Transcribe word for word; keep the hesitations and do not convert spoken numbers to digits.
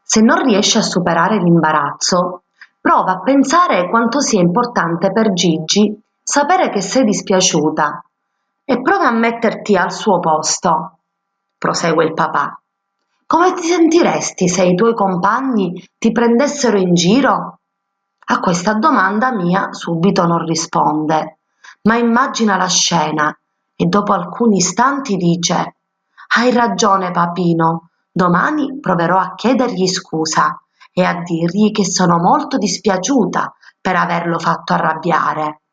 Se non riesci a superare l'imbarazzo, prova a pensare quanto sia importante per Gigi sapere che sei dispiaciuta e prova a metterti al suo posto, prosegue il papà. Come ti sentiresti se i tuoi compagni ti prendessero in giro? A questa domanda Mia subito non risponde, ma immagina la scena e dopo alcuni istanti dice: Hai ragione, papino, domani proverò a chiedergli scusa e a dirgli che sono molto dispiaciuta per averlo fatto arrabbiare.